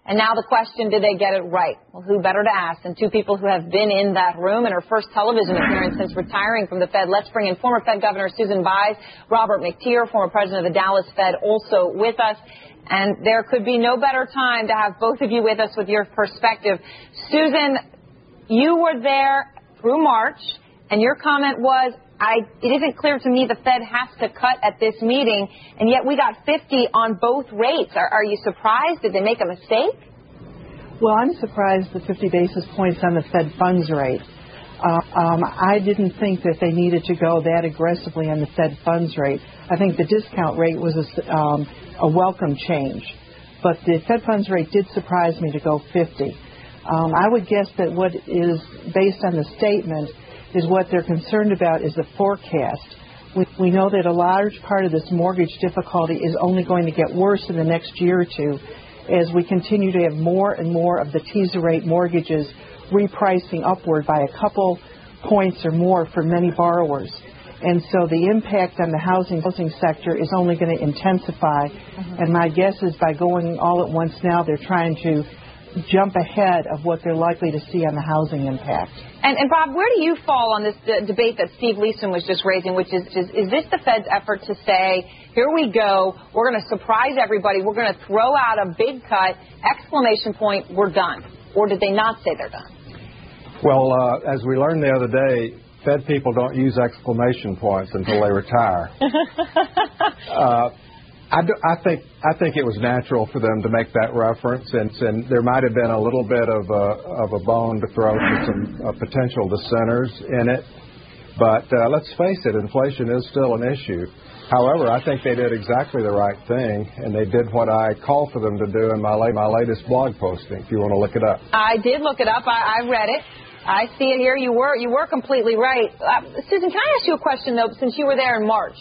And now the question, did they get it right? Well, who better to ask than two people who have been in that room in her first television appearance since retiring from the Fed. Let's bring in former Fed Governor Susan Bies, Robert McTeer, former president of the Dallas Fed, also with us. And there could be no better time to have both of you with us with your perspective. Susan, you were there through March, and your comment was, it isn't clear to me the Fed has to cut at this meeting, and yet we got 50 on both rates. Are you surprised? Did they make a mistake? Well, I'm surprised the 50 basis points on the Fed funds rate. I didn't think that they needed to go that aggressively on the Fed funds rate. I think the discount rate was a welcome change. But the Fed funds rate did surprise me to go 50. I would guess that what is based on the statement is what they're concerned about is the forecast. We know that a large part of this mortgage difficulty is only going to get worse in the next year or two as we continue to have more and more of the teaser rate mortgages repricing upward by a couple points or more for many borrowers. And so the impact on the housing sector is only going to intensify. And my guess is by going all at once now, they're trying to jump ahead of what they're likely to see on the housing impact. And Bob, where do you fall on this debate that Steve Leeson was just raising, which is this the Fed's effort to say, here we go, we're going to surprise everybody, we're going to throw out a big cut, exclamation point, we're done? Or did they not say they're done? Well, as we learned the other day, Fed people don't use exclamation points until they retire. I think it was natural for them to make that reference, and there might have been a little bit of a bone to throw to some potential dissenters in it. But let's face it, inflation is still an issue. However, I think they did exactly the right thing, and they did what I called for them to do in my latest blog posting, if you want to look it up. I did look it up. I read it. I see it here. You were completely right. Susan, can I ask you a question, though, since you were there in March?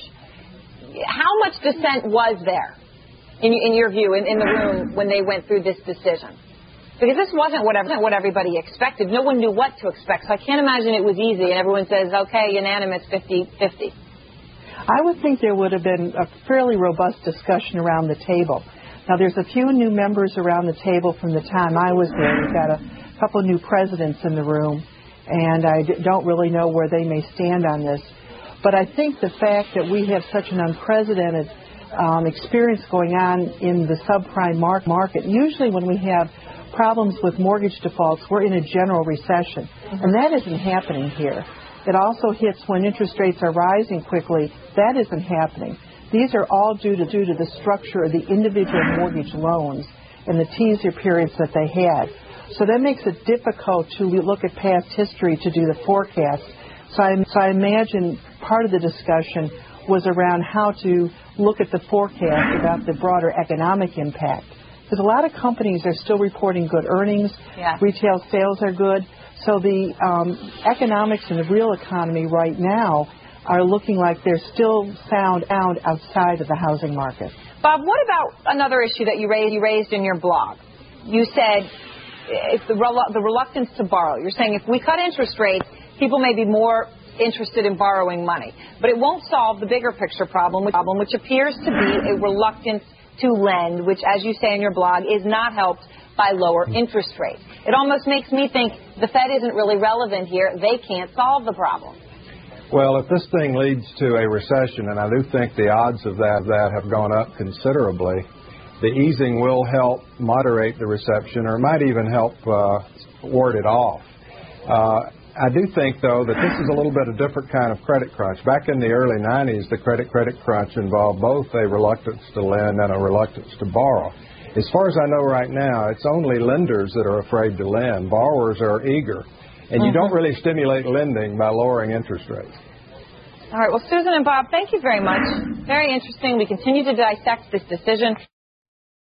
How much dissent was there, in your view, in the room when they went through this decision? Because this wasn't what everybody expected. No one knew what to expect. So I can't imagine it was easy and everyone says, okay, unanimous 50-50. I would think there would have been a fairly robust discussion around the table. Now, there's a few new members around the table from the time I was there. We've got a couple of new presidents in the room, and I don't really know where they may stand on this. But I think the fact that we have such an unprecedented experience going on in the subprime market, usually when we have problems with mortgage defaults, we're in a general recession. And that isn't happening here. It also hits when interest rates are rising quickly. That isn't happening. These are all due to the structure of the individual mortgage loans and the teaser periods that they had. So that makes it difficult to look at past history to do the forecast. So I imagine part of the discussion was around how to look at the forecast about the broader economic impact. Because a lot of companies are still reporting good earnings. Yeah. Retail sales are good. So the economics in the real economy right now are looking like they're still sound outside of the housing market. Bob, what about another issue that you raised in your blog? You said it's the reluctance to borrow. You're saying if we cut interest rates, people may be more interested in borrowing money. But it won't solve the bigger picture problem, which appears to be a reluctance to lend, which, as you say in your blog, is not helped by lower interest rates. It almost makes me think the Fed isn't really relevant here. They can't solve the problem. Well, if this thing leads to a recession, and I do think the odds of that have gone up considerably, the easing will help moderate the recession, or might even help ward it off. I do think, though, that this is a little bit of a different kind of credit crunch. Back in the early 90s, the credit crunch involved both a reluctance to lend and a reluctance to borrow. As far as I know right now, it's only lenders that are afraid to lend. Borrowers are eager. And you don't really stimulate lending by lowering interest rates. All right. Well, Susan and Bob, thank you very much. Very interesting. We continue to dissect this decision.